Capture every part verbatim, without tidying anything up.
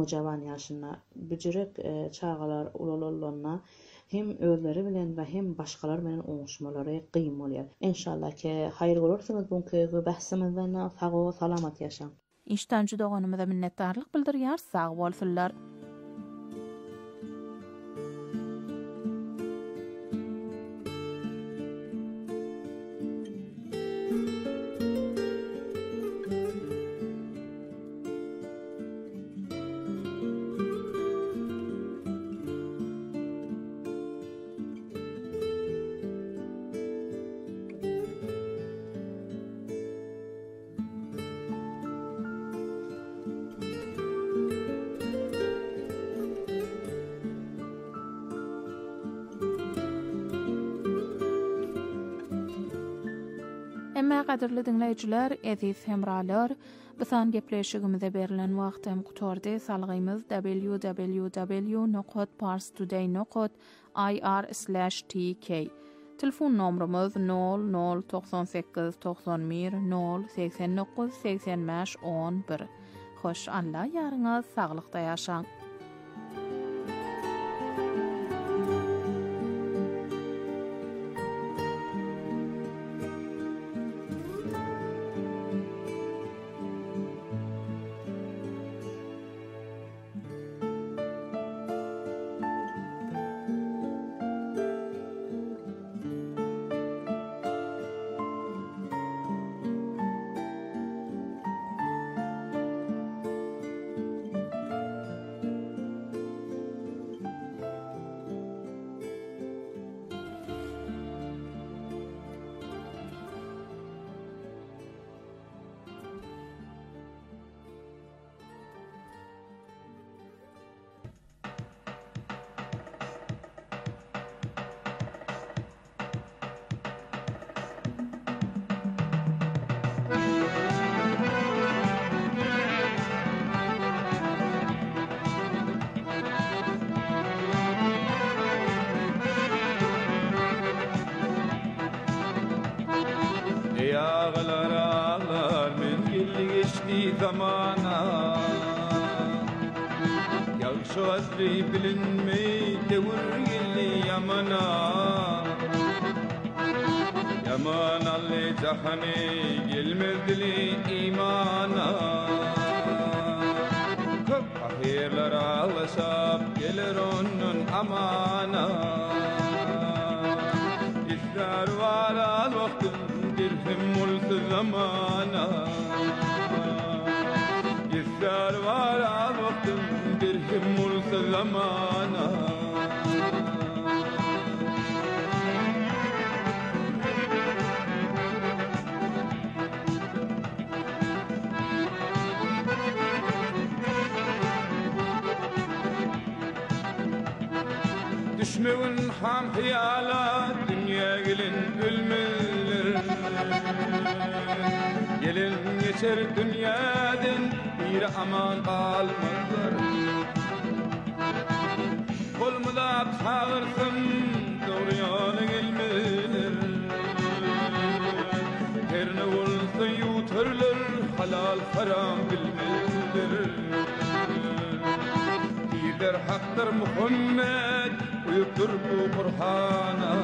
nojawan ýaşyna büjürek e, çağalar ulalollarına hem özleri bilen we hem başgalar bilen oňuşmalary gym bolýar. İnşallah ki haýyr bolarsyňyz buňky bahsimizden sag we salamat ýaşaň. İştenci doganymyza minnetdarlyk bildirýär, sag bolsunlar. Emma gaderli dinleýijiler, eziz hemralar, bisan gepleşigimize berilen wagt hem gutordy. Salgymyz w w w nokta parstoday nokta i r slash t k. Telefon nomrumuz nol nol doksan sekiz doksan bir nol seksen dokuz seksen beş on bir. Hoş Allah ýaryňyz saglykda ýaşaň. Ey ağalar ağalar menzilli geçti zamana, yağış asri bilinmey devur geldi yamana. Yaman alli cahane gelmez dili imana, köp ahirler ağlaşap gelir onun amana. İsrar var al vaktim dirhem mulk zamana, İsrar var al vaktim dirhem mulk zamana. Düşmeğin ham hiyalat dünya gelin ölmeler, gelin geçer dünyadan bir aman kalmazlar. Kolmuda çağırsın doğru yola gelmeler, her ne olsa yutarlar halal haram bilmezler. Diler haktır Muhammed uyuktur bu Kur'an'a.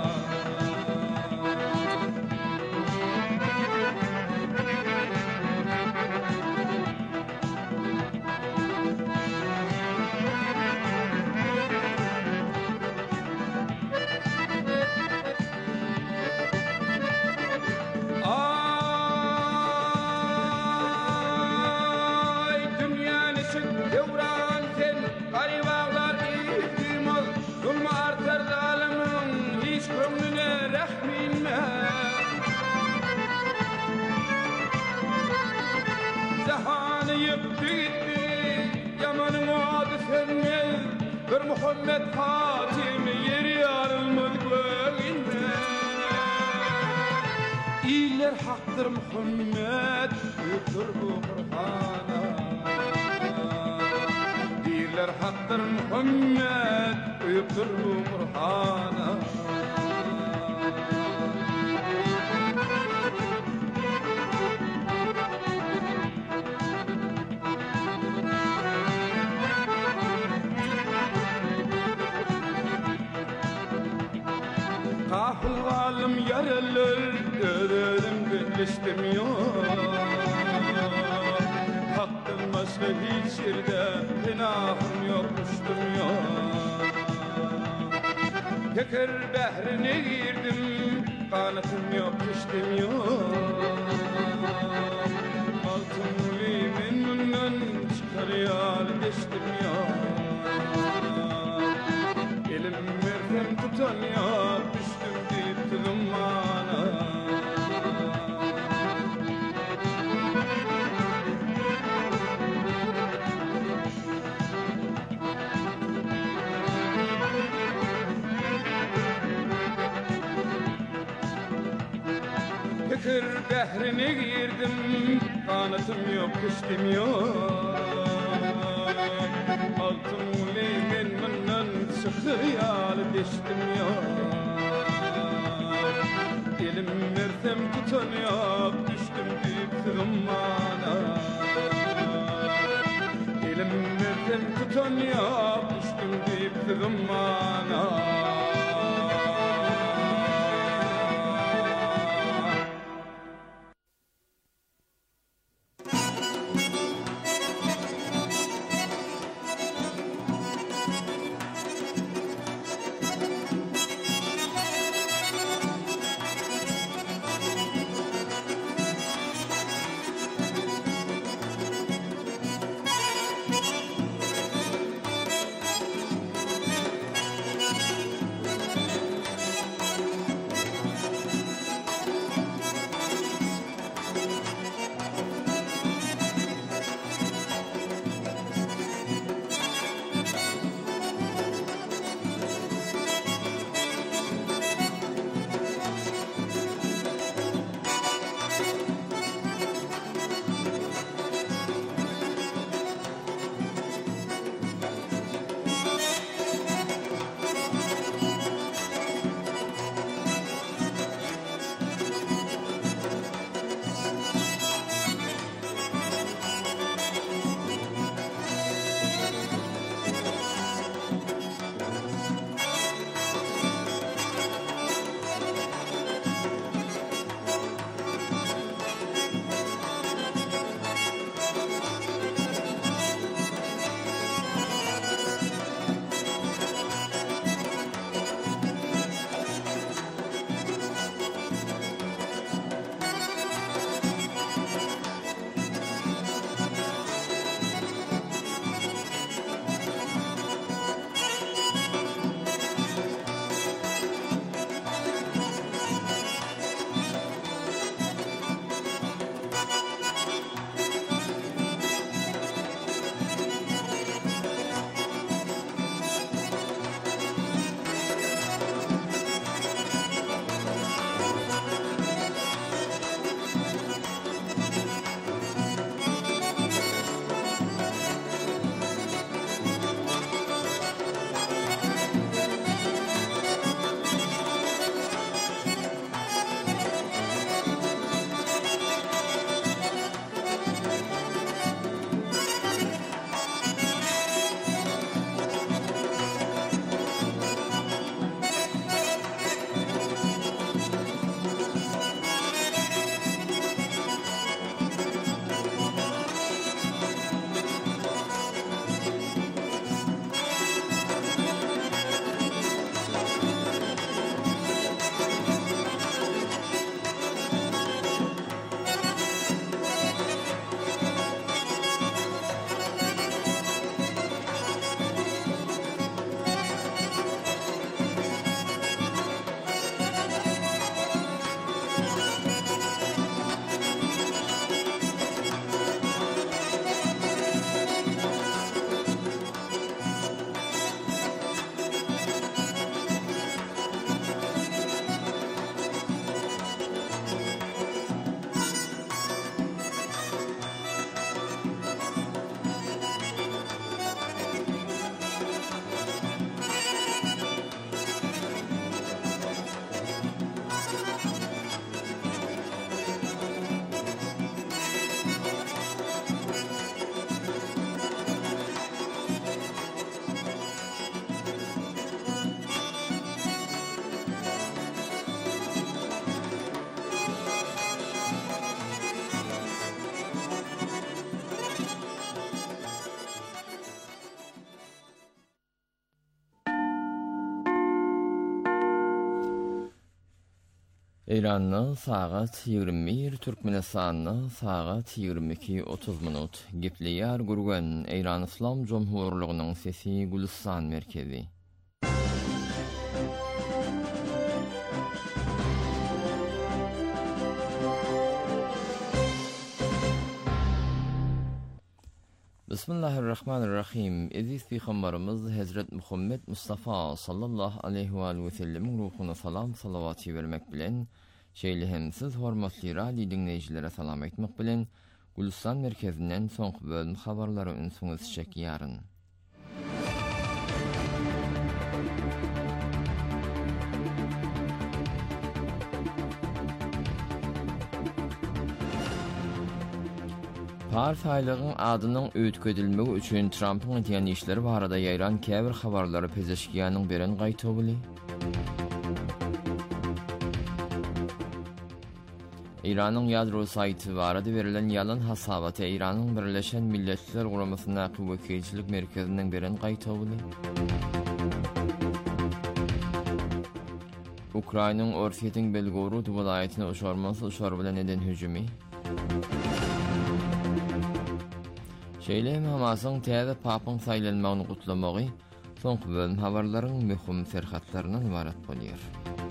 Bir Muhammed Hatim yeri yarılmaz göğünde. İller haktır Muhammed yuttur bu Kur'an'a. İller haktır Muhammed yuttur bu Kur'an'a. istemiyor. Hakkın başka hiç yerde günahım yok, düştüm yok. Tekir behrine girdim, kanatım yok, düştüm yok. Altın limin bundan çıkarıyor, düştüm yok. Elim verdim tutan yok, düştüm deyip tuzumana. Fikir behrine girdim, kanatım yok, kıştım yok. Altın limin bundan çıkıyor, düştüm yok. Elim verdim tutan yok, düştüm deyip tırmana. Elim verdim tutan yok, düştüm deyip tırmana. İran'ın saat yigirme bir, Türkmenistan'ın saat yigirme iki otuz minut. Gipliyar gurgan İran İslam Cumhurluğu'nun sesi Gülistan merkezi. Bismillahirrahmanirrahim. Aziz Peygamberimiz Hazret Muhammed Mustafa sallallahu aleyhi ve sellem'in ruhuna salam salavatı vermek bilen, şeýlehemsiz hormatly radio dinleýjilere salam etmek bilen, Gülistan merkezinden soňky bölüm habarlary ünsüňiz çekýäryn. Pars aýlygyň adynyň öýtgedilmegi üçin Trumpyň etýän işleri barada ýaýran käbir habarlary pezeşkiýanyň beren gaýtabyly. İran'ın yadro sayti barada verilen yalan hasabaty İran'ın Birleşen Milletler Guramasyna wekilçilik merkezinden beren gaýtabyly. Ukrainanyň Orsiýetiň Belgorod welaýatyna uçarmasy uçar bilen eden hüjümi. Şeýle Hamasyň täze papyň saýlanmagyny gutlamagy soňky bölüm habarlaryň möhüm serhatlaryndan ibarat bolýar.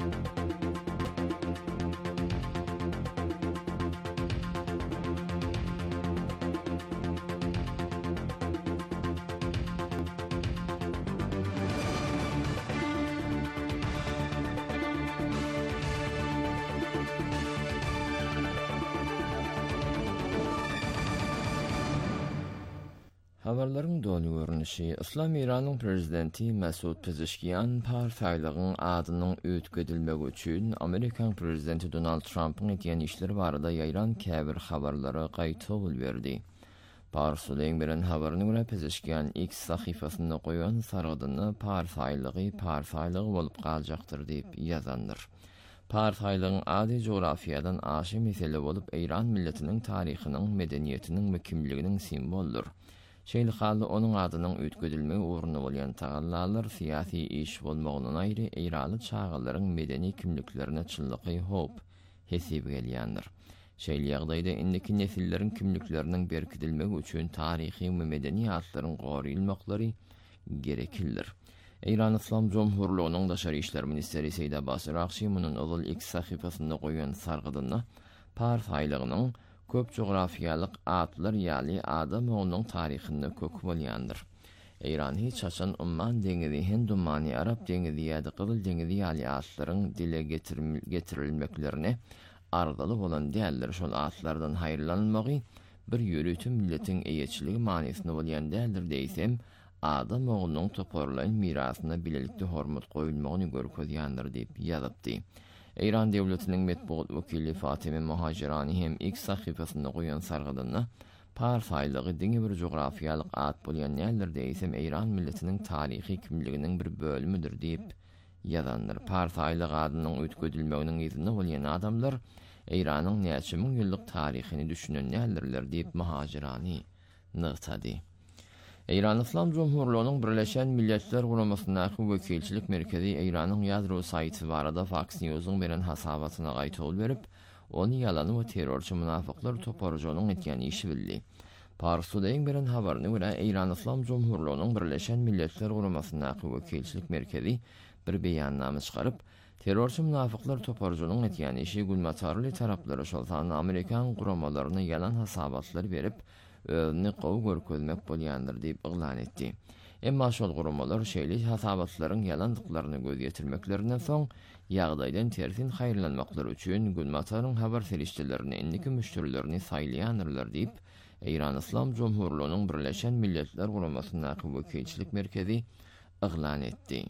Habarlaryň dolu görnüşi, İslam İran'ın prezidenti Mesud Pezeshkian partiýalygyň adynyň öýtgedilmegi üçin Amerikan prezidenti Donald Trump'yň etýän işleri barada ýaýran käbir habarlary gaýtabyl berdi. Parsuleň beren habaryna görä Pezeshkian X sahyfasynda goýan sargydyny partiýalygy partiýalygy bolup galjakdyr diýip ýazandyr. Partiýalygyň ady jografiýadan aşy mesele bolup İran milletiniň taryhynyň, medeniýetiniň we kimliginiň simboldur. Şeýle halda onuň adynyň öýtgedilmegi uğruna bolýan tagallalar syýasy iş bolmagynyň aýry Eýrany çağalaryň medeni kimliklerine çynlygy hop hesaba gelýändir. Şeýle ýagdaýda indiki nesilleriň kimlikleriniň berkidilmegi üçin taryhy we medeni ýatlaryň goraýylmaklary gereklidir. Eýran İslam Cumhurluğunyň Daşary işler ministeri Seýid Abbas Araqçy munyň owul X sahyfasynda goýan sargydyny partiýalygynyň köp jografiýalyk atlar ýaly adam onuň taryhyny köküp bolýandyr. Eýran hiç açan Umman deňizi, Hind Ummany, Arap deňizi ýa-da Gyzyl deňizi ýaly atlaryň dile getirilmeklerine ardaly bolan däldir. Şol atlardan haýrlanmagy bir ýöretim milletiň eýetçiligi manysyny bolýan däldir diýsem, adam onuň toparlaýan mirasyna bilelikde hormat goýulmagyny görkezýändir diýip ýazypdy. Eýran döwletiniň metbuat wekili Fatime Muhajirani hem X sahyfasynda goýan sargydyny partiýalygy diňe bir jografiýalyk at bolýan ýerler diýsem Eýran milletiniň taryhy kimliginiň bir bölümüdir diýip ýazandyr. Partiýalyk adynyň öýtgedilmeginiň ýerine bolýan adamlar Eýranyň näçe müň ýyllyk taryhyny düşünen ýerlerler diýip Muhajirani nykdy. Eýran İslam Cumhurluğunyň Birleşen Milletler Guramasyna wekilçilik merkezi Eýranyň ýadro saýty barada Fox News'un beren hasabatyna gaýtabyl berip, onu ýalany we terrorçy munafyklar toparjanyň etýän işi bildi. Parsuleň beren habaryna görä Eýran İslam Cumhurluğunyň Birleşen Milletler Guramasyna wekilçilik merkezi bir beýannama çykaryp, terrorçy munafyklar toparjanyň etýän işi gülmatarly taraplary şolsany Amerikan guramalaryna ýalan hasabatlar berip, özüni gowy görkezmek bolýandyr diýip iglan etdi. Emma şol guramalar şeýle hasabatlaryň ýalandyklaryny göz getirmeklerinden soň ýagdaýdan tersin haýrlanmaklary üçin gülmataryň habar serişçilerini indiki müşterilerini saýlaýandylar diýip Eýran İslam Cumhurluğunyň Birleşen Milletler Guramasyna wekilçilik merkezi iglan etdi.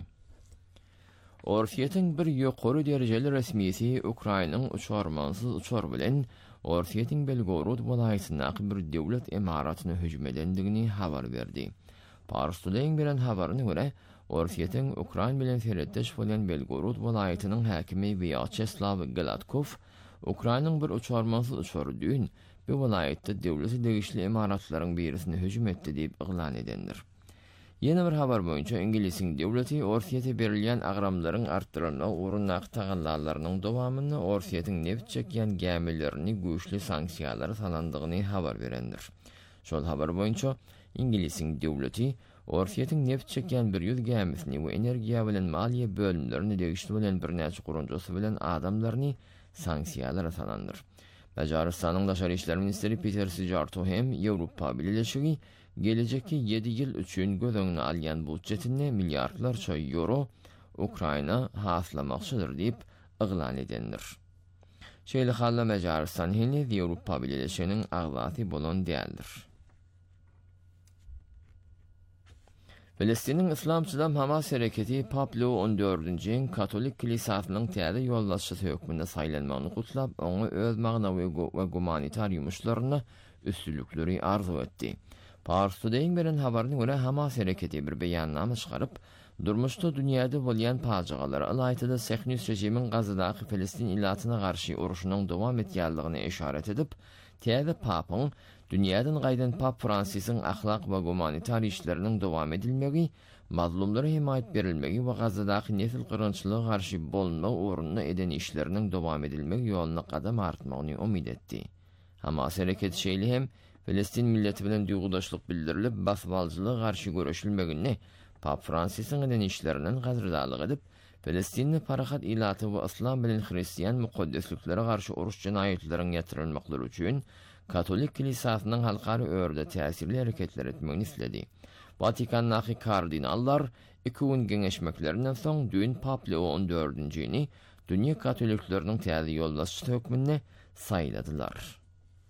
Orsiýetiň bir ýokary derejeli resmiýeti Ukrainanyň uçarmansız uçar bilen Orsiýetiň Belgorod welaýatyna bir döwlet emaratyny hüjüm edendigini habar berdi. Parsuleň beren habaryna görä, Orsiýetiň Ukraina bilen serhetdeş bolan Belgorod welaýatynyň häkimi Vyacheslav Gladkov, Ukrainanyň bir uçarmansız uçary düýün bu welaýatda döwleti degişli emaratlaryň birisini hüjüm etdi diýip iglan edendir. Yeni bir habar boyunca İngiliz'in devleti Orsiýete berilýän agramlaryň artdyrylmagy ugrundaky tagallarynyň dowamyny Orsiýetiň neft çekýän gemillerini güýçli sanksiýalar salandygyny habar berendir. Şol habar boyunca İngiliz'in devleti Orsiýetiň neft çekýän bir ýüz gemisini we energiýa bilen maliýe bölümlerini degişli bilen bir näçe gurunjasy bilen adamlaryny sanksiýalara salandyr. Macarystanyň daşary işler ministeri Peter Szijjarto hem Ýewropa Birleşigi geleceki yedi yıl üçün göz öňüne alýan budjetini milyardlarça euro Ukraina haslamakçydyr diýip yglan edendir. Şeýle halla Macarystan hini Ýewropa Birleşiginiň agzasy bolan däldir. Filistiniň İslamçylar Hamas hereketi Pablo on dördünji Katolik kilisasynyň täze ýollaşçysy hökmünde saýlanmagyny gutlap, oňa öz magnawy we gumanitar ýumuşlaryny üstünlükleri arzu etdi. Pars Today'in beren habaryna görä Hamas hereketi bir beýannama çykaryp, durmuşda dünýäde bolýan pajygalary alaytyda Sehnus rejimiň Gazadaky Filistin illatyna garşy uruşynyň dowam etýändigine işaret edip, täze papyň dünýäden gaýdan Pap Fransisyň ahlak we gumanitar işleriniň dowam edilmegi, mazlumlara himayet berilmegi we Gazadaky nesil gyrgynçylyga garşy bolma uğrunda eden işleriniň dowam edilmegi ýoluna gadam artmagyny umyt etdi. Hamas hereketi şeýle hem Filistin milleti bilen duýgudaşlyk bildirilip, basbalçylyga garşy görüşilmegini Pap Fransisyň eden işleriniň gazrdalyk edip, Filistinni parahat ilaty we islam bilen hristiýan mukaddesliklere garşy uruş jinaýetleriniň ýetirilmekligi üçin Katolik kilisasynyň halkary öýrde täsirli hereketler etmegini isledi. Vatikannaki kardinallar iki gün geňeşmeklerinden soň düň Pap Leo on dördünji-ni dünýä katolikleriniň täze ýollaşçy hökmüne saýladylar.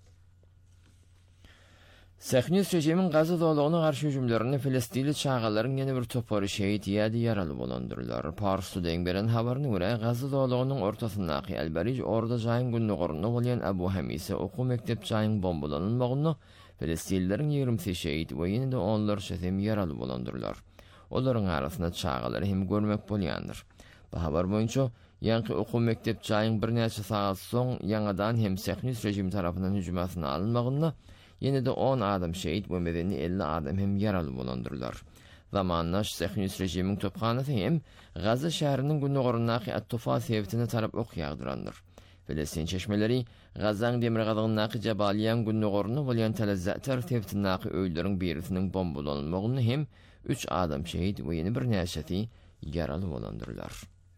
Sehnus rejimiň Gaza dowlagyna garşy hüjümlerini Filistinli çağalaryň ýene bir topary şehit ýa-da ýaraly bolandyrlar. Pars Today'in beren habaryna görä Gaza dowlagynyň ortasyndaky Elberij orda jaýyn günnügorunda bolýan Abu Hamise okuw mektep jaýyň bombalanmagyny Filistinlilerin ýigrimisi şehit we ýene-de onlar şetem ýaraly bolandyrlar. Olaryň arasyna çağalary hem görmek bolýandyr. Bu habar boýunça ýanky okuw mektep jaýyň bir näçe saat soň ýangadan hem Sehnus rejimi tarapyndan hüjümasyna alynmagyny ýene-de on adam şehit we medeni elli adam hem ýaraly bolandyrlar. Zamanla Sehnus rejimiň tophanasy hem Gaza şäheriniň günnügorundaky At-Tufa sebitine tarap ok ýagdyrandyr. Filistin çeşmeleri Gazanyň demir gazygynyň Jabaliýan günnügoruna bolýan Talazzatlar sebitindäki öýleriň birisiniň bombalanmagyny hem üç adam şehit we ýene bir näçesi ýaraly bolandyrlar.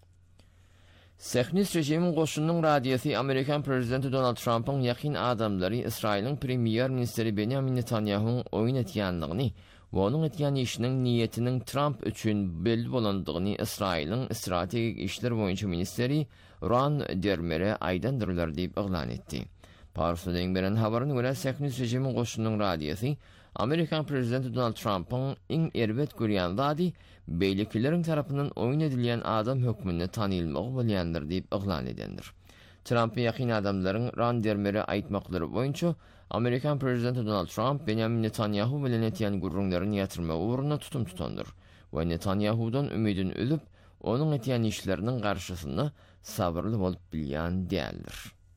Sehnus rejimiň goşunyň radiýasy Amerikan prezidenti Donald Trump'yň ýakyn adamlary Israýlyň premier ministeri Benjamin Netanyahu'ň oýun etýändigini we onuň etýän işiniň niýetiniň Trump üçin belli bolandygyny Israýlyň strategik işler boýunça ministeri Ron Dermer'e aýdandyrlar diýip yglan etdi. Pars Today'in beren habaryna görä Sehnus rejimiň goşunyň radiýasy Amerikan prezidenti Donald Trump'yň iň erbet görýän zady beýlekleriň tarapyndan oýun edilýän adam hökmüne tanylmagy bolýandyr diýip yglan edendir. Trump'y ýakyn adamlaryň Ron Dermer'e aýtmaklary boýunça Amerikan prezidenti Donald Trump Benjamin Netanyahu bilen etýän gurrunlaryny ýatyrmak uğruna tutum tutandyr we Netanyahu'dan ümidini üzüp onuň etýän işleriniň garşysyna sabrly bolup bilýän däldir.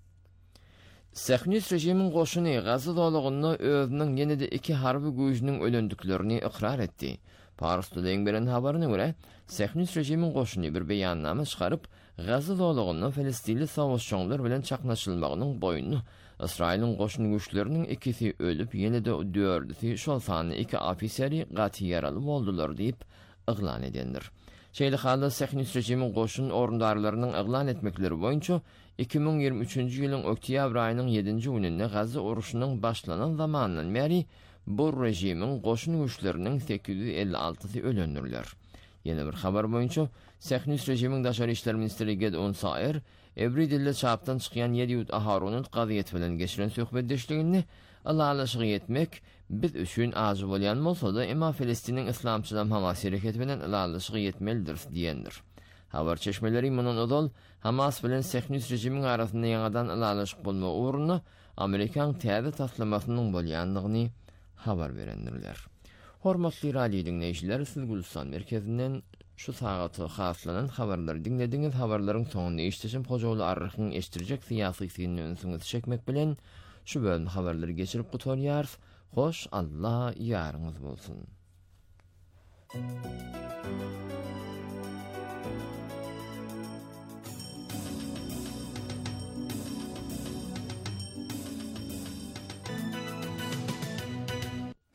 Sehnus rejimiň goşuny Gaza dowlagyny özüniň ýene-de iki harby güýjüniň ölendiklerini ikrar etdi. Pars Today'in beren habaryna görä, Sehnus rejimiň goşuny bir beýannama çykaryp, Gaza dowlagyny Filistinli sowuşçular bilen çaknaşylmagynyň boýuny Israýlyň goşun güýçleriniň ikisi ölüp, ýene-de dördüsi şol sany iki ofiseri gaty ýaraly boldular diýip yglan edendir. Şeýle halda Sehnus rejimiň goşun orundarlarynyň yglan etmekleri boýunça iki ming ýigirme üçinji ýylyň oktyabr aýynyň ýedinji gününde Gaza uruşynyň başlanan zamandan beri bu rejimiň goşun güýçleriniň sekiz yüz elli altysy ölendirler. Ýene bir habar boýunça Sehnus rejimiň daşary işler ministeri Gideon Sair Ebri dilde çapdan çykýan Yediýud Aharonuň gazyet bilen geçiren söhbetdeşligini alalaşygy etmek biz üçin azy bolýan bolsa-da, emma Filistiniň islamçylar Hamas hereketi bilen alalaşygy etmelidir diýendir. Habar çeşmeleri munun odol Hamas bilen Sehnus rejimiň arasynda ýangadan alalaşyk bolma uğruna Amerikan täze taslamasynyň bolýandygyny habar berendirler. Hormatly radio dinleýijiler, siz Gulistan merkezinden şu sagatı haslanan habarlary dinlediňiz. Habarlaryň soňunda eşitişim Hojaly Arrykyň eşdirjek syýasy synnyň çekmek bilen şu bölüm habarlary geçirip gutorýar. Hoş Allah ýarynız bolsun.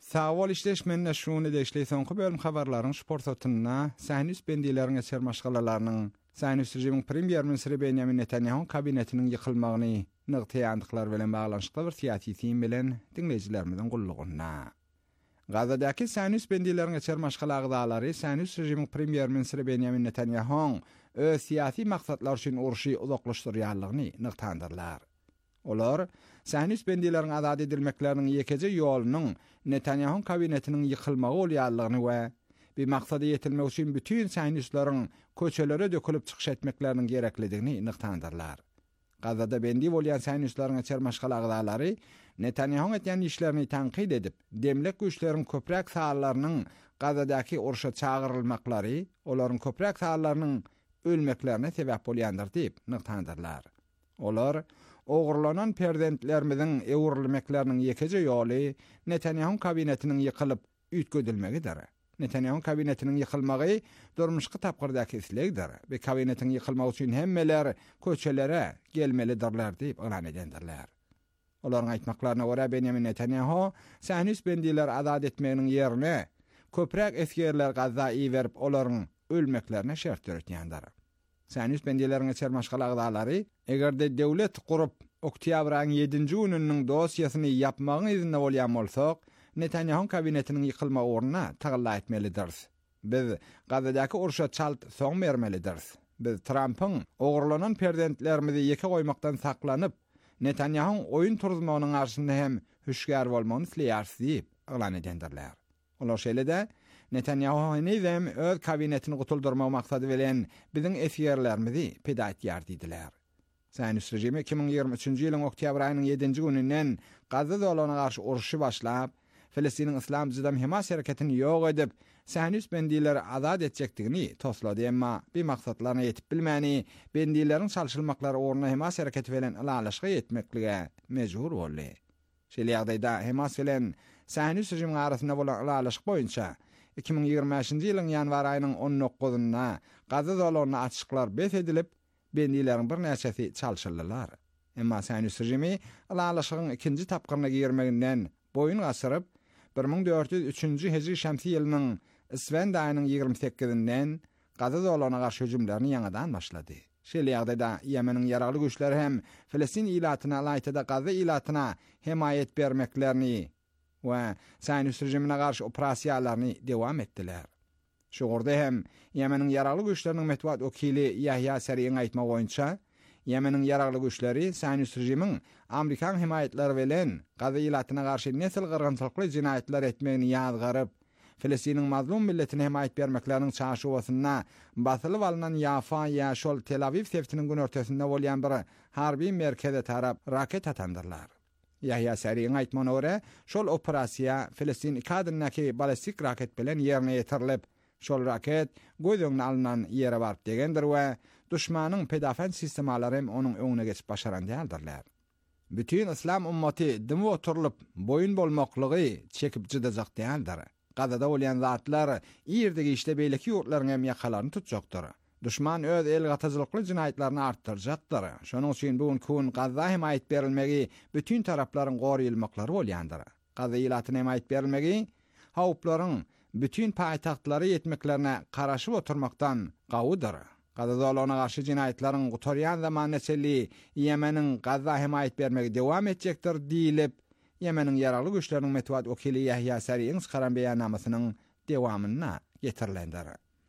Sağ ol işleşmenine şunu deşleysen bölüm haberlaryň sport otununa Sahnüs bendilerin eser maşgalalarının Sahnüs rejimin premier ministeri Benjamin Netanyahu kabinetinin yıkılmagyny nygtaýandyklary bilen baglanşykly bir siyasi tim bilen dinleyijilerimizin gullugyna. Gazadaky Sahnüs bendilerin eser maşgalagdalary Sahnüs rejimin premier ministeri Benjamin Netanyahu öz siyasi maksatlar üçin uruşy uzaklaşdyrýarlygyny nygtandyrlar. Olar Sahnüs bendilerin azad edilmeklerinin yekeje ýolunyň Netanyahu kabinetinin yıkılmagy bolýarlygyny we bir maksada yetilmek üçin bütün Sahnüslerin köçelere dökülüp çykyş etmeklerinin gereklidigini nygtandyrlar. Gazada bendi bolýan Sahnüslerin çermaşgalagdalary Netanyahu etýän işlerini tanqid edip, demlek güýçleriň köprek sahallarynyň Gazadaky uruşa çağırylmaklary, olaryň köprek sahallarynyň ölmeklerine sebäp bolýandyr diýip nygtandyrlar. Olar ogurlanan perdentlerimiziň ewrilmekleriniň yekeje ýoly Netanyahu kabinetiniň ýykylyp ütgödilmegidir. Netanyahu kabinetiniň ýykylmagy durmuşky tapgyrdaky islegdir. Ve kabinetiň ýykylmagy üçin hemmeler köçelere gelmelidirler diýip elan edendirler. Olaryň aýtmaklaryna görä Benjamin Netanyahu Sahnüs bendiler azad etmeginiň ýerine köprek eskerler gaza berip olaryň ölmeklerine şert ýöretýändir. Sahnüs bendileriň çermaşgalagdalary egerde döwlet gurup oktýabryň ýedinji gününiň dosiýasyny ýapmagyň izinde bolýan bolsak, Netanyahu kabinetiniň ýykylma oruna tagalla etmelidir. Biz Gazadaky uruşa çalt soň bermelidir. Biz Trumpyň ogurlanan perdentlerimizi ýeke goýmakdan saklanyp, Netanyahu oyun turzmagynyň arşynda hem hüşgär bolmagyny isleýärsiz diýip elan edendirler. Olar şeýle-de Netanyahu nizam öz kabinetini gutuldurma maksady bilen biziň esgerlerimizi peda etýär diýdiler. Sahnüs rejimi iki bin ýygrimi üçinji ýylyň oktýabr aýynyň ýedinji gününden Gaza dolanyna garşy uruşy başlap, Filistiniň Islam Jydam Hamas hereketini ýok edip, Sahnüs bendileri azad etjekdigini toslady, emma bir maksatlaryna ýetip bilmäni, bendileriň çalşylmaklary oruna Hamas hereketi bilen alalaşyk etmeklige mejbur boldy. Şeýle ýagdaýda Hamas bilen Sahnüs rejimi arasynda bolan alalaşyk boýunça iki bin ýygrimi beşinji ýylyň ýanwar aýynyň on dokuzynda Gaza dolanyna açyklar bes edilip, bendileriň bir näçesi çalşyldylar. Emma Sahnüs rejimi alalaşygyň ikinji tapgyryna girmeginden boyun gasyryp, bir ming dört yüz üçinji hijri şämsi ýylynyň Isfand aýynyň ýygrimi sekizinden Gaza dolanyna garşy hüjümlerini ýangadan başlady. Şeýle ýagdaýda Ýemeniň ýaragly güýçleri hem Filistin ilatyna laýytyda Gaza ilatyna hemaýet bermeklerini we Sahnüs rejimine garşy operasiýalaryny dewam etdiler. Şogurda hem Ýemeniň ýaragly güýçleriniň metbuat okili Yahya Sariň aýtmagy boýunça, Ýemeniň ýaragly güýçleri Sahnüs rejimiň Amerikan himayetleri bilen Gaza ilatyna garşy nesil gyrgynçylykly jinaýatlar etmegini ýazgaryp, Filistiniň mazlum milletine himayet bermekleriniň çaşywasyna basılıp alynan Yafa ýa şol Tel Aviv seftiniň gün ortasynda bolýan bir harby merkeze tarap raket atandyrlar. Yahya Sariň aýtmagyna görä, şol operasiýa Filistin ikadyndaky balistik raket bilen ýerine ýetirilip, şol raket göýdüňden alynan ýere barp degendir we düşmanyň pedafen sistemalary hem onuň öňüne geçip başaran däldirler. Bütün İslam ümmeti dimi oturup boyun bolmaklygy çekip jydajak däldir. Gazada bolýan zatlar ýerdegi işte beýleki ýurtlaryň hem ýakalaryny tutjakdyr. Düşman öz el gatajylykly jinaýatlaryny artdyrjakdyr. Şonuň üçin bu gün Gaza himayet berilmegi bütün taraplaryň goýulmaklary bolýandyr. Gaza ilatyna himayet berilmegi hawplaryň bütün paýtagtlary ýetmeklerine garaşyp oturmakdan gawudyr. Gaza dolanyna garşy jinaýatlaryň gutarýan zamançyly Ýemeniň Gaza himayet bermegi dewam etjekdir diýilip, Ýemeniň ýaragly güýçleriniň metbuat okili Yahya Sariň çykaran beýannamasynyň dewamyna getirilendir.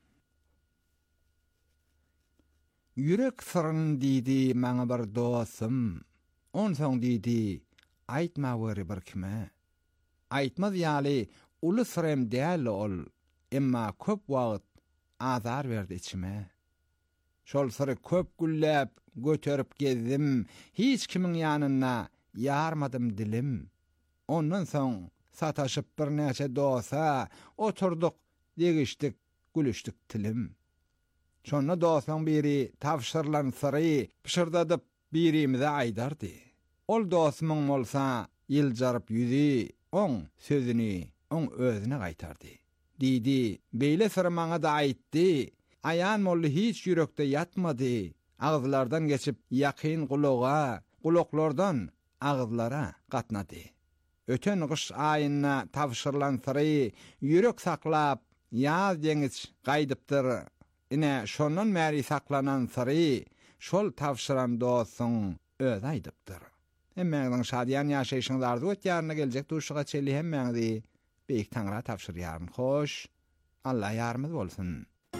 Ýürek sırryn diýdi maňa bir dostum, onsoň diýdi, aýtma weri bir kime. Aýtmaz ýaly uly syrrym däl ol, emma köp wagt azar berdi içime. Şol syry köp gülläp göterip gezdim, hiç kimiň ýanyna ýarmadym dilim. Ondan soň sataşyp bir näçe dosa oturduk, degişdik, gülüşdik tilim. Şonda dostlaryň biri tawşyrlan syry pişirdadyp birimize aýdardy. Ol dostumyň bolsa ýyljaryp ýüzi, oň sözüni oň özüne gaýtardy. Diýdi, beýle syry maňa da aýtdy, aýan molly hiç ýürekde ýatmady. Agzlardan geçip ýakyn gulaga, gulaklardan agzlara gatnady. öten gyş aýyna tapşyrylan syry ýürek saklap ýaz deňiz gaýdypdyr. Ine şondan bäri saklanan syry şol tapşyran dostun öz aýdypdyr. Hemmeňiň şadyan ýaşaýyşyňyz arzu etýärine geljek duşuga çeli hemmeňizi beýik taňra tapşyrýaryn. Hoş, Allah ýarymyz bolsun.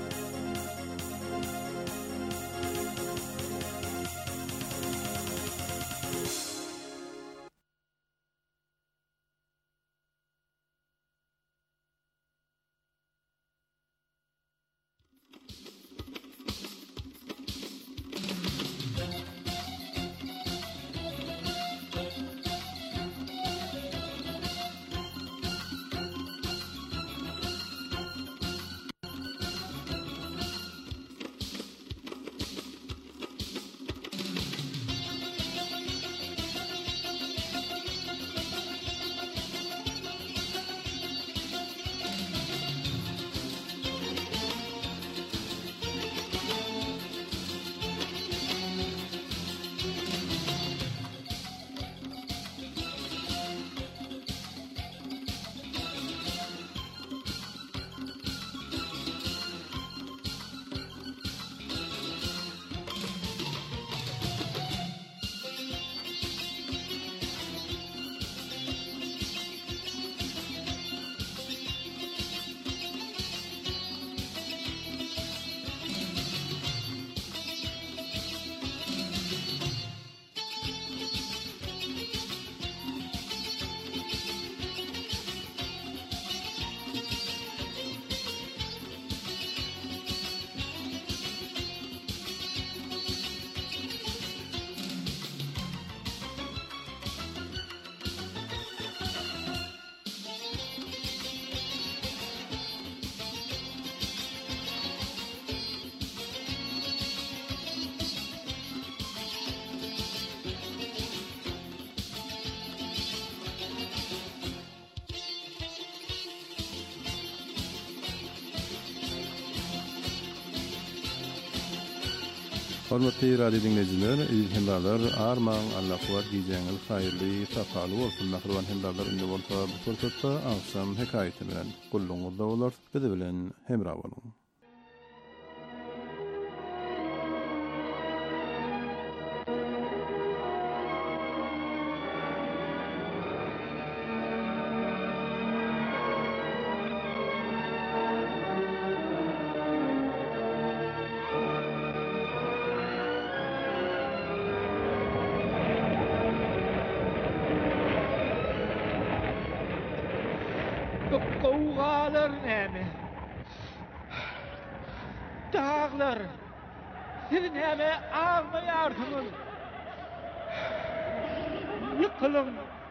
Hormatly radio dinleyijiler, iyi hemdalar, arman, Allah kuwat diýýäňiz haýyrly, tapaly bolsun. Mahruwan hemdalar indi bolsa, bu fursatda aksam hekaýety bilen gulluňyzda bolar, bizi bilen hemra bolun. Kovgalar näme? Dağlar. Siz näme ağlaýarsyňyz? Ýykylyň.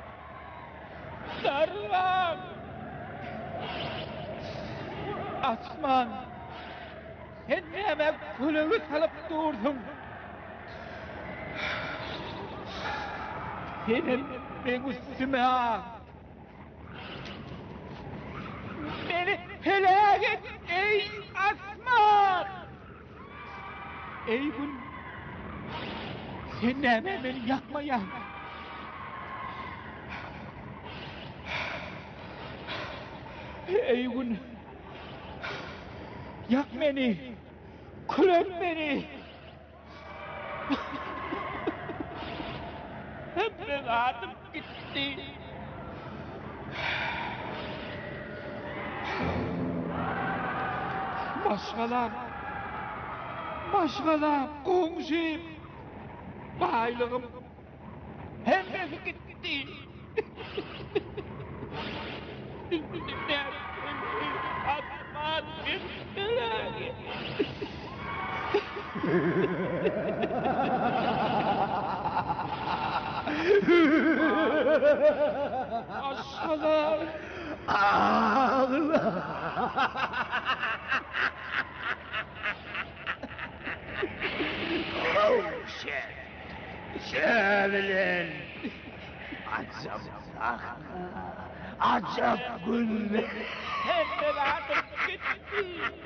Darlan. Asman. Sen näme kulüňi salyp durdyň? Senin ben üstüme ağ. Beni helak et ey asman! Ey gün, sen näme beni yakmayan? Ey gün, yak beni, kulak beni! Hep ben adım gitti. Başgalar, başgalar, komşum, baylığım, hemmesi gitti. Atman gitti. Başgalar, ağla. Şevlen acap acap gün hem adım gitti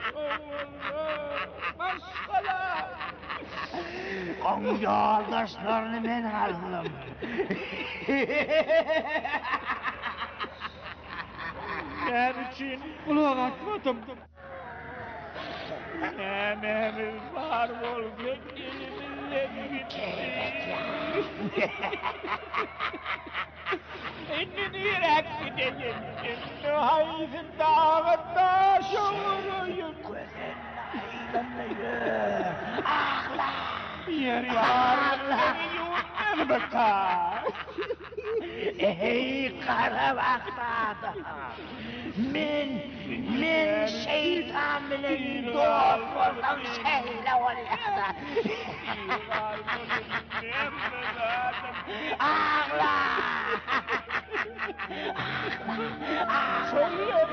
başkalar on yoldaşlarını ben aldım Ben için kulak atmadım. Nenemiz var olacak elimizden gitti. Ennini yürek gideceğim. Ennini hayızın dağında şoğuruyum. Ağla! Yer yarın yunları bakar. Ey kara vaktada! Men, men şeytan bilen dost olsam şeyle olayada. Ağla! Ağla!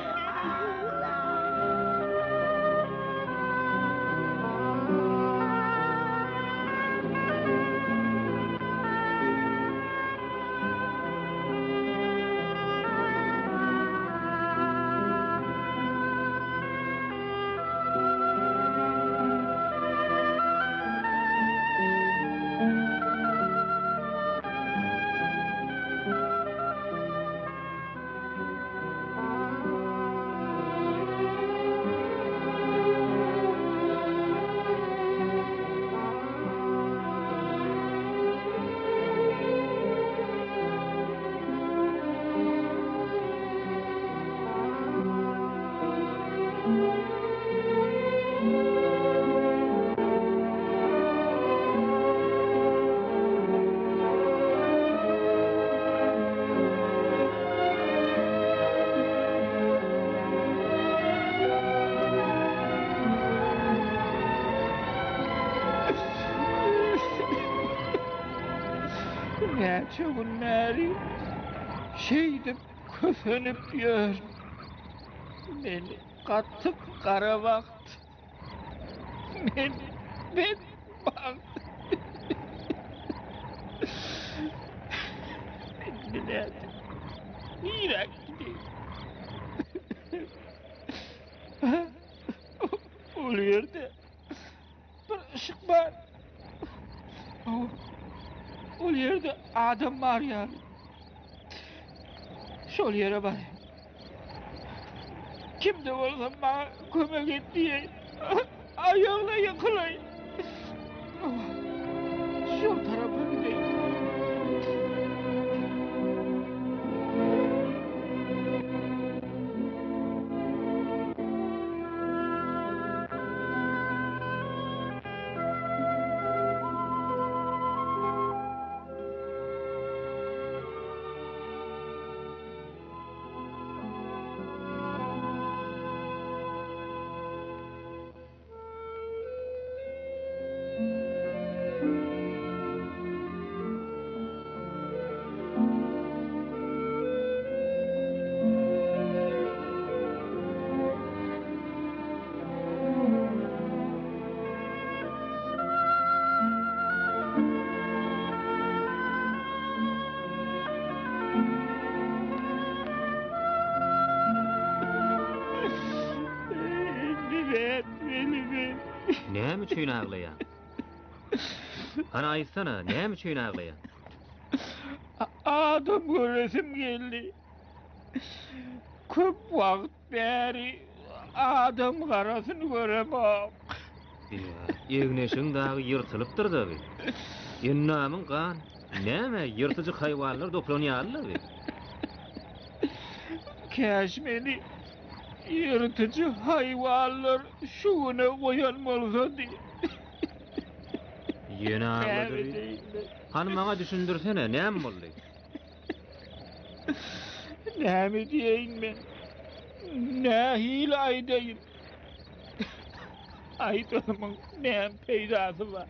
Neçe günleri şeydim köfenip yer. Beni katıp kara vakt. Ben, ben bak. Ben biledim. Yürek gideyim. O yerde bir ışık var. O, o yerde adam var yani. Şol yere bak. Kim de olsa bana kömek et diye ayağına yıkılayım. Şol tarafa gideyim. Näme üçin aglaýan? Ana aýtsana, näme üçin aglaýan? Adam göresim geldi. Köp wagt beri adam garasyny göremem. Egneşiň dagy ýyrtylypdyr da. Ennamyň gan. Näme ýyrtyjy haýwanlar doplanýarlar? Käş meni yırtıcı hayvanlar şuna koyan bolsady. Ýene agladyr. Hany maňa düşündirsene, näme boldy? Näme diýeýin men? Nähil aýdaýyn. Aýdymyň näme peýdasy bar?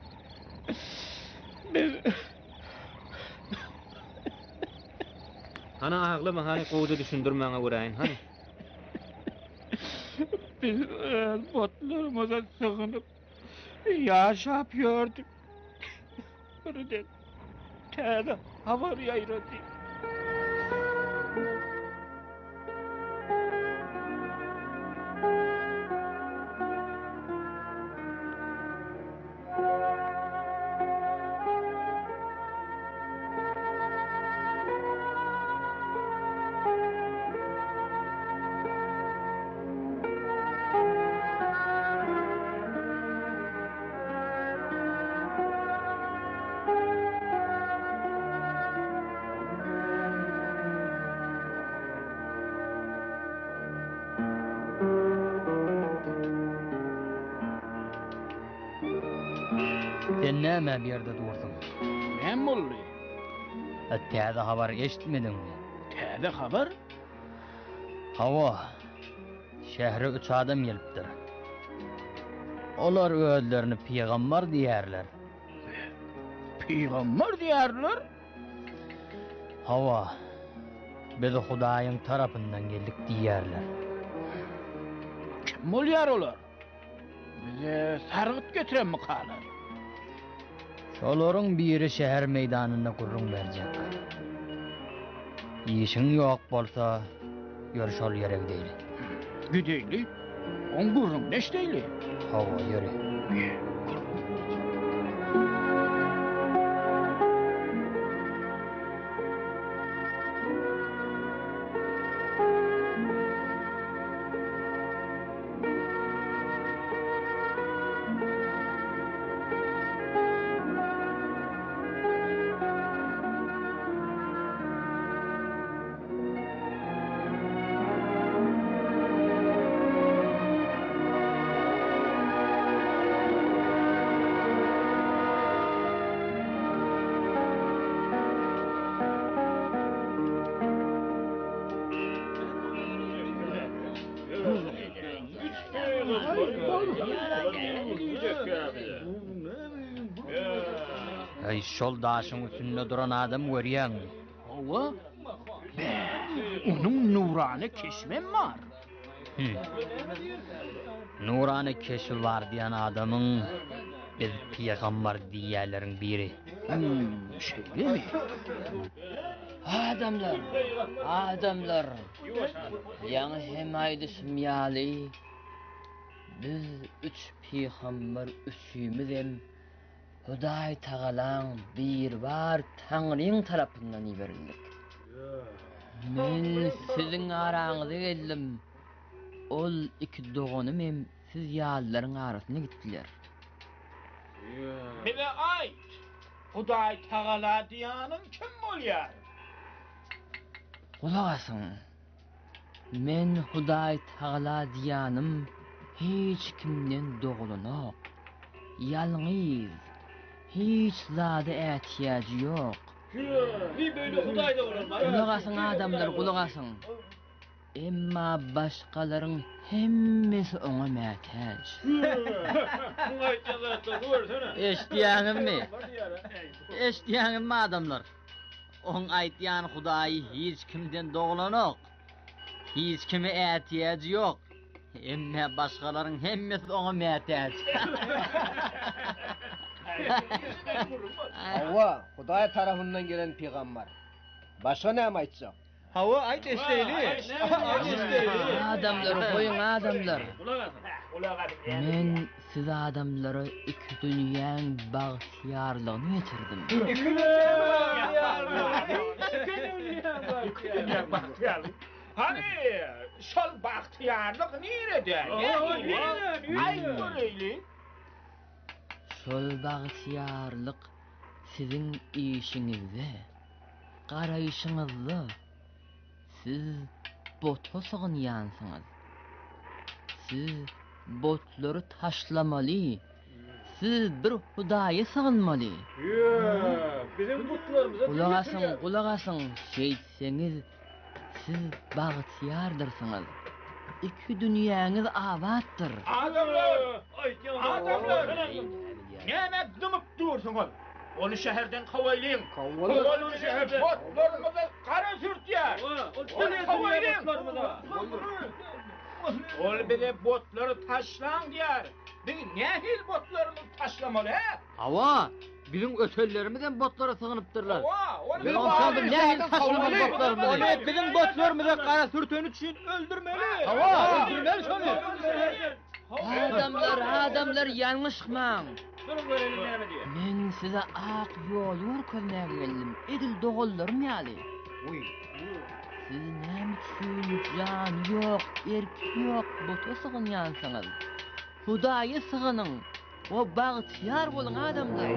Hana aglama, hany gowda düşündirmäňe göräýin, hany. Biz botlarımıza sığınıp yaşap gördük. Birden tane havar yayradı. Sen näme bir yerde dursun? Men boldy? Täze habar eşitmedingmi? Täze habar? Hawa. Şähre üç adam gelipdir. Olar özlerini peýgamber diýerler. Peýgamber diýerler? Hawa. Biz Hudaýyň tarapyndan geldik diýerler. Kim bolýar olar? Bize sargyt getirenmi kalar? Şolaryň biri şäher meýdanyna gurrun berjek. İşiň ýok bolsa, görüşol ýerek diýli. Gideyli? On gurrun neşdeyli? Hawa ýöre. Ay şol daşyň üstünde duran adam görýäňmi? Hawa? Be, onun nurany keşmem var. Hmm. Nurany keşi var diýen adamyň biz peýgamber diýerleriň biri. Hmm, şeýlemi? Adamlar, adamlar. Ýa-ni hem aýdy smýaly. Biz üç peýgamber üçümizem Hudaý Tagalaň bir bar Taňryň tarapyndan iberildik. Men siziň araňyza geldim. Ol iki doganym hem siz ýallaryň arasyna gitdiler. Bize aýt. Hudaý Tagala diýanyň kim bolýar? Kulak asyn. Men Hudaý Tagala diýanym hiç kimden dogulanyk. Ýalňyz. Hiç zady ätýäji ýok. Bir böyle Hudaýda bolanmaz. Kulak asyn adamlar, kulak asyn. Emma başgalaryň hemmesi oňa mätäj. Eşdiýäňizmi? Eşdiýäňizmi adamlar? Oň aýtýan Hudaý hiç kimden dogulanyk. Hiç kime ätýäji ýok. Emma başgalaryň hemmesi oňa mätäj. Hawa, Hudaý tarapyndan gelen peýgamber. Başga näme aýtjak? Hawa aýt eşdeýli. Adamlar, goýun adamlar. Men siz adamlara iki dünýäň bagtyarlygyny getirdim. İki dünýäň bagtyarlyk. Hani şol bagtyarlyk nerede? Aýt göreyli. Şol bagtyarlyk siziň işiňizde, garaýşyňyzda. Siz bota sığınýansyňyz. Siz botlary taşlamaly. Siz bir Hudaýa sığınmaly. Bizim botlarymyza Kulak asyn, kulak asyn. Şeýtseňiz siz bagtyardyrsınız. İki dünýäňiz abaddyr. Adamlar, adamlar. Näme dymyp dursunuz? Onu şäherden hawaýlaýyn. Hawaýlaýyn şäherden. Botlarymyza kara sürtýär. Hawaýlaýyn. Ol bize botları taşlan diýär. Biz nähil botlarymyzy taşlamaly, he? Hawa, bizim ötellerimizden botlara sığınıpdırlar. Hawa, Ben onsandım nähil taşlamak botlarymyzy. Onu bizim botlarymyza kara sürtön üçin öldürmeli. Hawa, öldürmeli şonu. Adamlar, adamlar yanlışmaň. Durun görelim näme diýär. Men size ak ýol görkezmäge geldim. Edil dogullarym ýaly. Uy. Siz näme üçin jan ýok, erki ýok, bota sığınýansyňyz. Hudaýa sığynyň. O bagtyar bolan adamlar.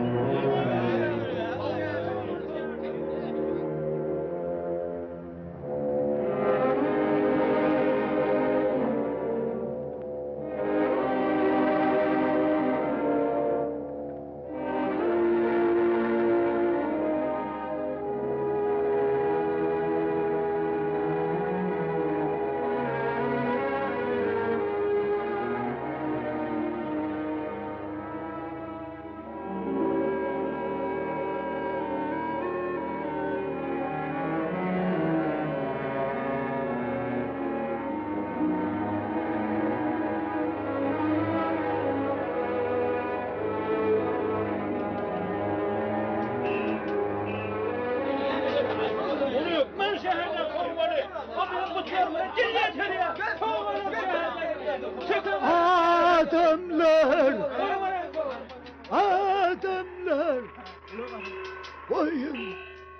koyun.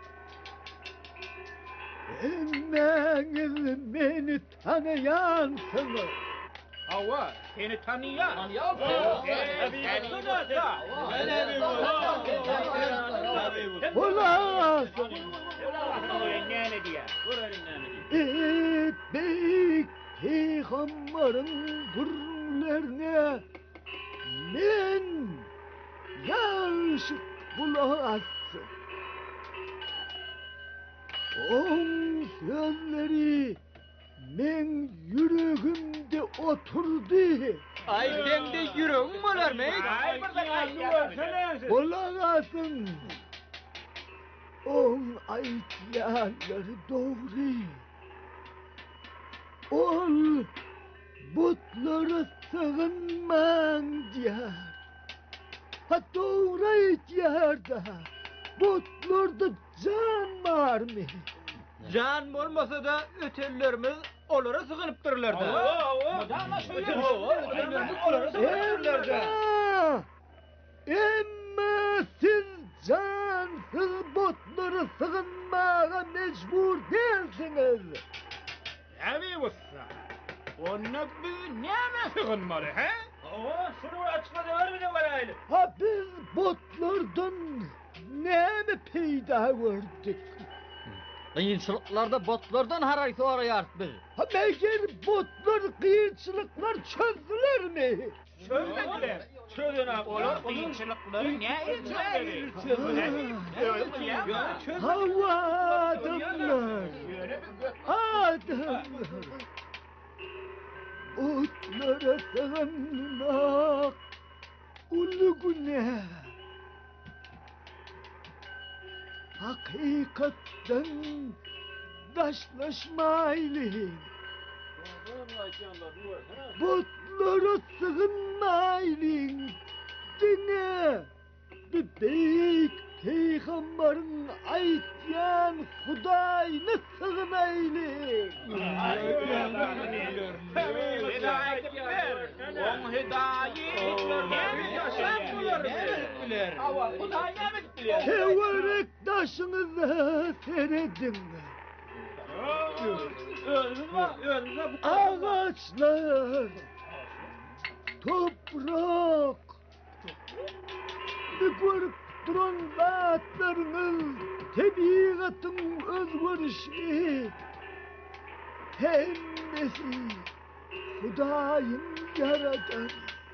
Emmeniz beni tanıyansınız. Hava, seni tanıyan. Tanıyan. Ulan! Ne diye? Ey büyük peygamberin gururlarına men yarışıp kulak assın. Onun sözleri men yüreğimde oturdu. Ay sen de yüreğin mi olar mı? Ay burada Kulak asın. Onun ayetleri doğru. Ol butları sığınman diyor. Ha doğru diyor da. Butlarda can var mı? Can olmasa da ötellerimiz olara sığınıp dururlar da. Hava, hava. Dama şöyle. Olara sığınırlar da. Emma! Emma siz cansız butları sığınmaya mecbur değilsiniz. Abi usta. Onlar biz neyine sığınmalı he? Hava, şunu açma da var bir de var aile. Ha biz botlardan ne mi peyda gördük? Kıyınçılıklarda botlardan haraysa oraya biz. Ha meğer botlar kıyınçılıklar çözdüler mi? Çözdüler. Çözün abi. Olur kıyınçılıkları ne içleri? Öyle mi ya? Hava adamlar. Adamlar. Botlara sığınmak ulu günah. Hakikatten taşlaşmaylı. Botlara sığınmaylı. Dine bir büyük peygamberin aytyan Hudayını sığınaylı. On hidayet yaşam bulur bilir. Hava hidayet bilir. Tevarek taşınızı seyredin. Ağaçlar, toprak, bir görüp duran vaatlarınız, tabiatın özgürüşü, hemmesi Hudayın yaradan.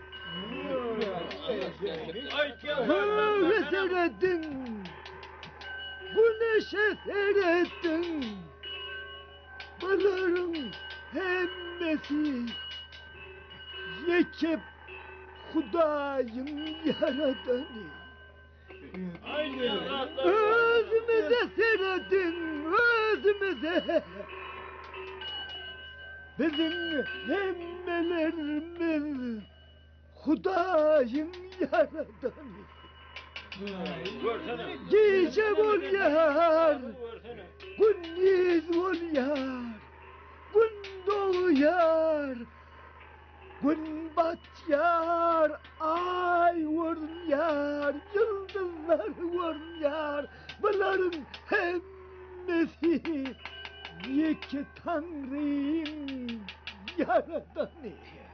Böyle seyrettin, güneşe seyrettin, bunların hemmesi yekep Hudayın yaradanı. Özümüze seyredin, özümüze. Bizim hemmelerimiz Hudayın yaradanı. Gece ol yar, gündüz ol yar, gün doğu yar, gün bat yar, ay vurun yar, yıldızlar vurun yar. Bunların hemmesi yeke Tanrı'nın yaradanı.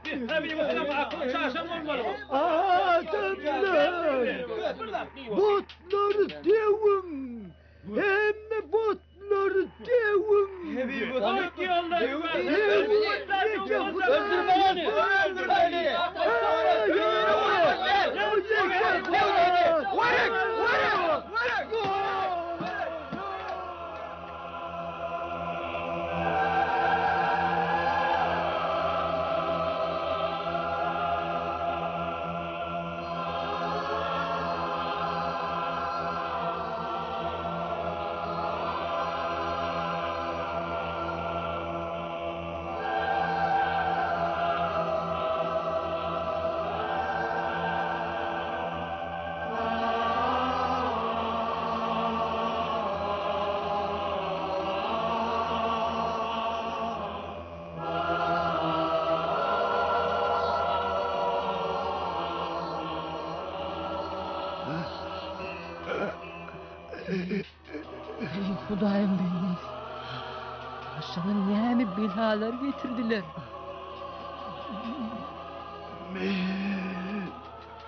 Adamlar, botları devin, hem botları devin. Ey Hudayım benim. Başına näme belalar getirdiler. Men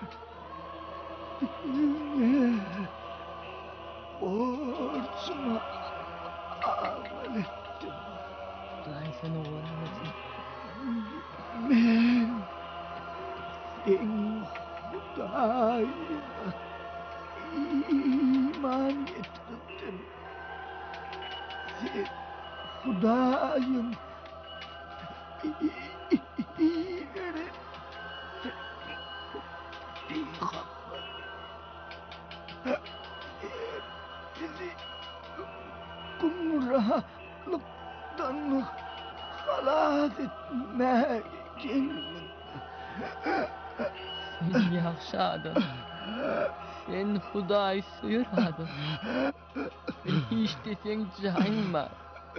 borcuma amal ettim. Huday seni uğramasın. Men sen Huday'a iman getirdim. Sen Huday'ın iyi veren peygamber. Sizi gumrahlıktan halas etmeye geldim. Sen yaxşı adam. Sen Huday suyur adam. Sen hiç desen cahin var.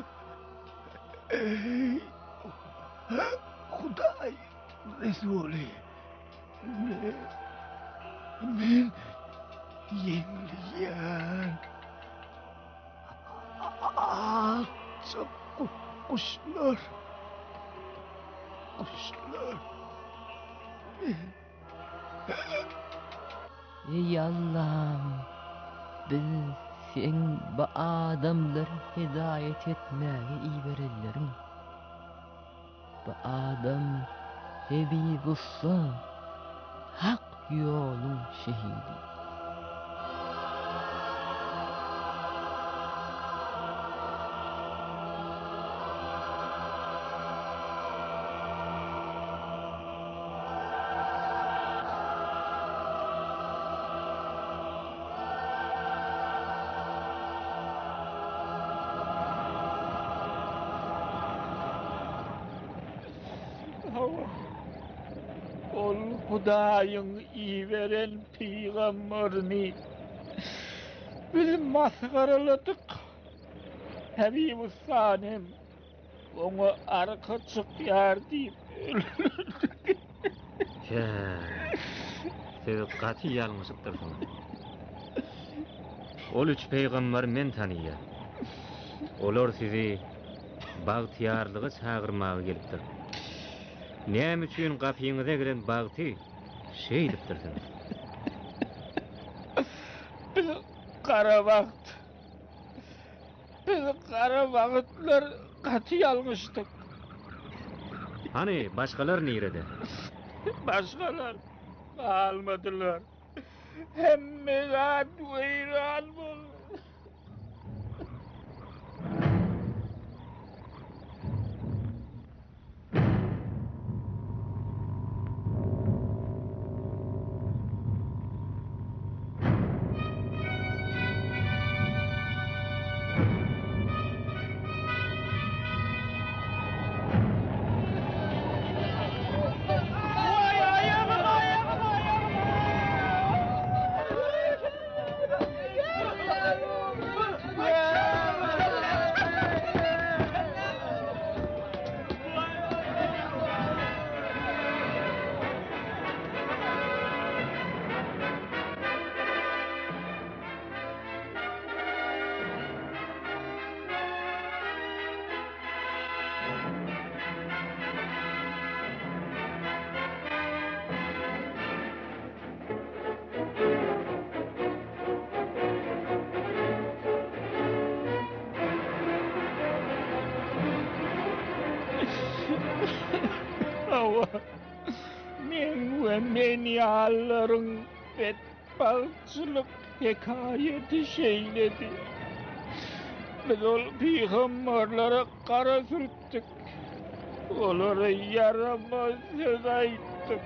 Ey Huday Resulü, men, men yenilyen ağaçça kuşlar, kuşlar. Ey Allah'ım, biz sen bu adamları hidayet etmeye iyi verirlerim. Bu adam Habibullah, hak yolun şehidi. Ol Hudayın iyi veren peygamberini biz maskaraladık. Habib-ı Sanem onu arka çıkıyor deyip öldürdük. He. Siz katı yanlışıktırsınız. Ol üç peygamber men tanıya. Olar sizi bagtiyarlığı çağırmağa gelipdir. Näme üçin gapyňyza giren bagty şey dipdirsiňiz? Biz kara vakt. Biz kara vaktlar katı yalmıştık. Hani başkalar nerede? Başkalar kalmadılar. Hemmeler veyran oldu. Hava, men ve meniyalların bedbalçılık hikayeti şeyledi. Biz ol peygamberlere kara sürttük. Onlara yaramaz söz ayttık.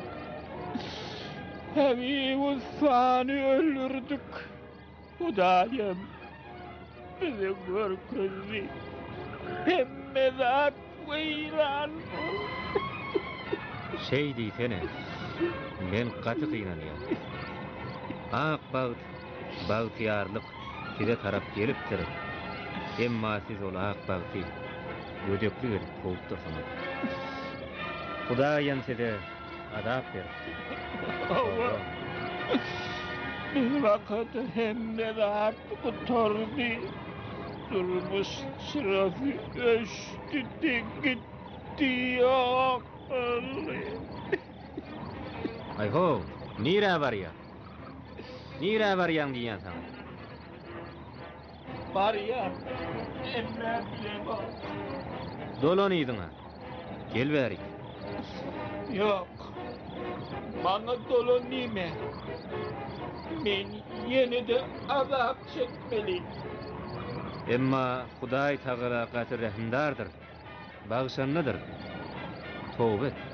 Habib-ı Sani öldürdük. Hudayım, bize gör közü. Hemmezat veyran ol. Şey diysene, men katı kıynanıyorum. Ak bağıt, bağıtıyarlık size taraf geliptir. Emma siz ol ak bağıtı, ödöklü verip kovup dursanız. Hudayam size adap ver. Allah, Bir vakit hemme rahat kurtardı. Durmuş sırafı öştü de gitti ya. Ay ho, nire var ya? Nire var yan diyen sana? Var ya, emme bile var. Dolon iydin ha. Gel verik. Yok, bana dolon nime. Men yine de azap çekmeliyim. Emma Hudaý Taala gaty rahimdardyr. Bagşanlydyr. Tövbe et.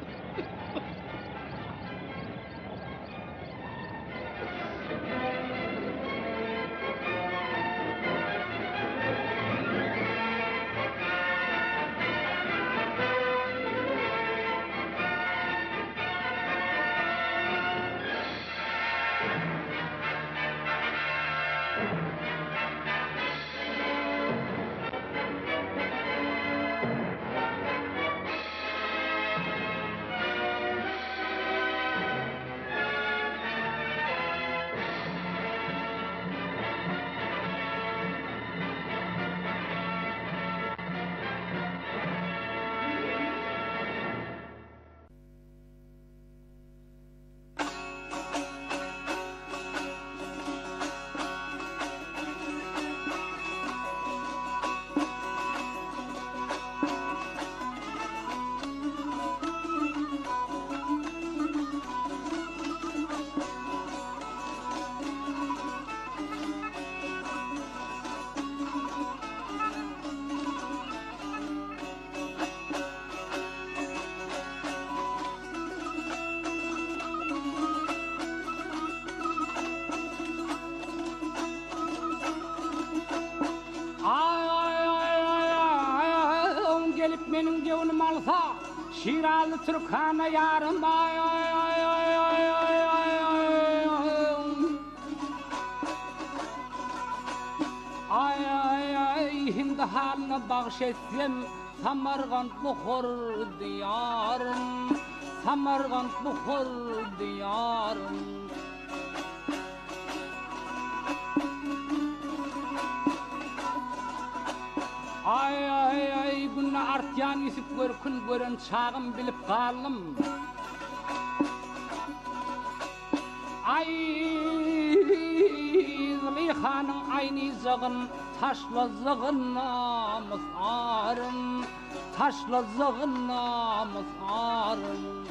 Benim gönlüm alsa Şiralı Türkana yarım ay ay ay ay ay ay ay ay ay ay hindi haline bağışetsem Samarkand buhur diyarım Samarkand buhur diyarım Ay ay ay günne artyan isip görkün gören çağım bilip kalım Ay Züleyxanın ayni zığın taşla zığın namus arın Taşla zığın namus arın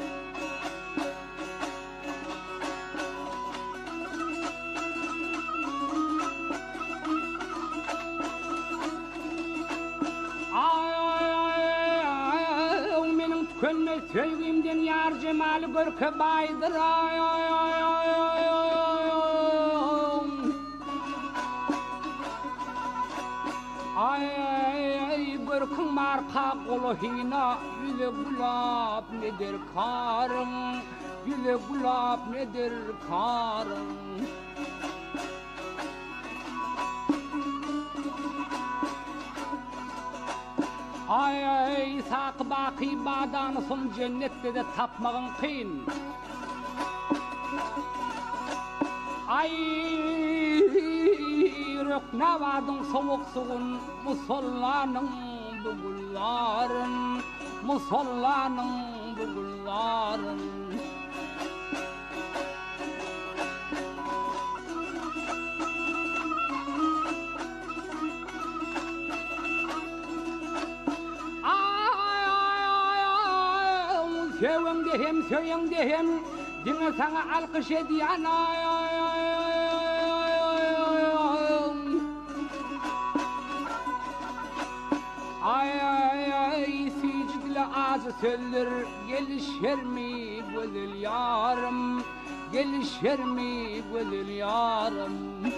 Könme sevgimden yar cemali görke baydır ay ay ay ay ay ay ay ay görkün marka kolu hina yüle gulab nedir karın yüle gulab nedir karın Ay ay sak baki badanısın cennette de tapmağın kıyın Ay rökne vardın soğuk suğun musallanın bugulların Musallanın bugulların Sevende hem söyende hem dine sana alkış ediyen ay ay ay ay ay ay sicdile ağzı söller gelişer mi güzel yarım gelişer mi güzel yarım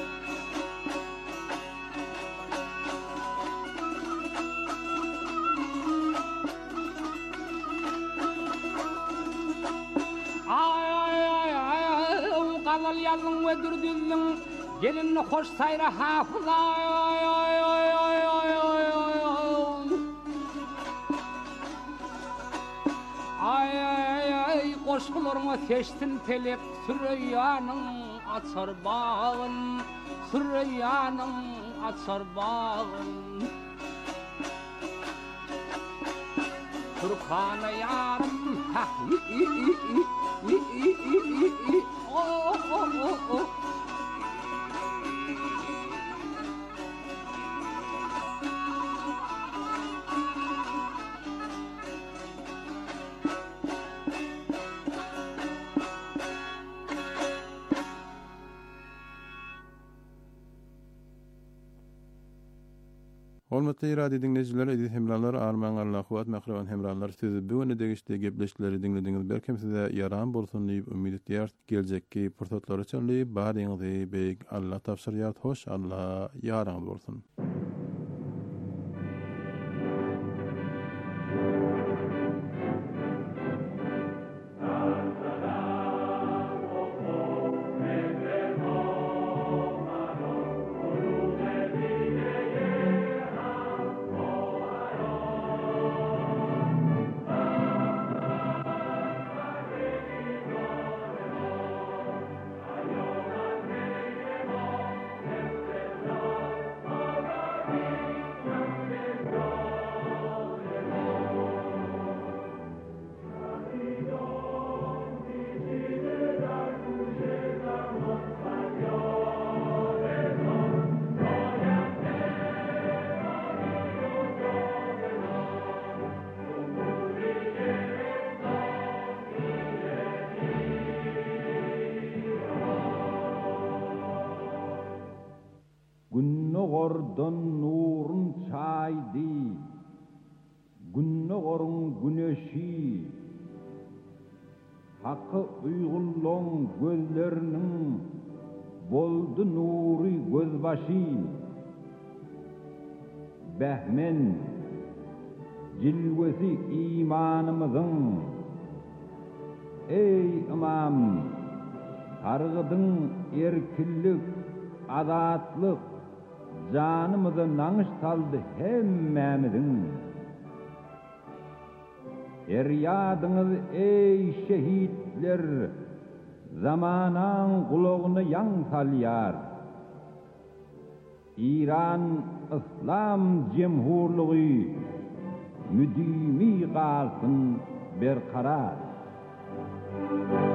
Yalın ve dürdüllün gelin hoş sayra hafız ay ay ay ay ay ay ay ay ay qoşqularyňa seçtin telep Süreyyanın açar bağın Süreyyanın açar bağın Turkana yarım ha i i i i i i i i o o o o Hormatly radio dinleyijiler, edip hemralar, arman Allah kuwat mahraban hemralar sizi bu güne degişde gepleşleri dinlediňiz. Berkem size yaran bolsun diýip umyt edýär. Geljekki pursatlar üçin baryňyzy beýik Allah tapşyrýar. Hoş Allah yaran bolsun. Günnogordan nurun çaydi, günnogorun güneşi, hakkı uygullan gözlerinin boldu nuri gözbaşı. Behmen, cilvesi imanımızın, ey imam, targıdın erkillik, adatlık, canımıza nanış saldı hemmemizin. Eryadınız ey şehitler, zamanan kulağını yan salyar. İran İslam Cemhurluğu müdimi kalsın berkarar.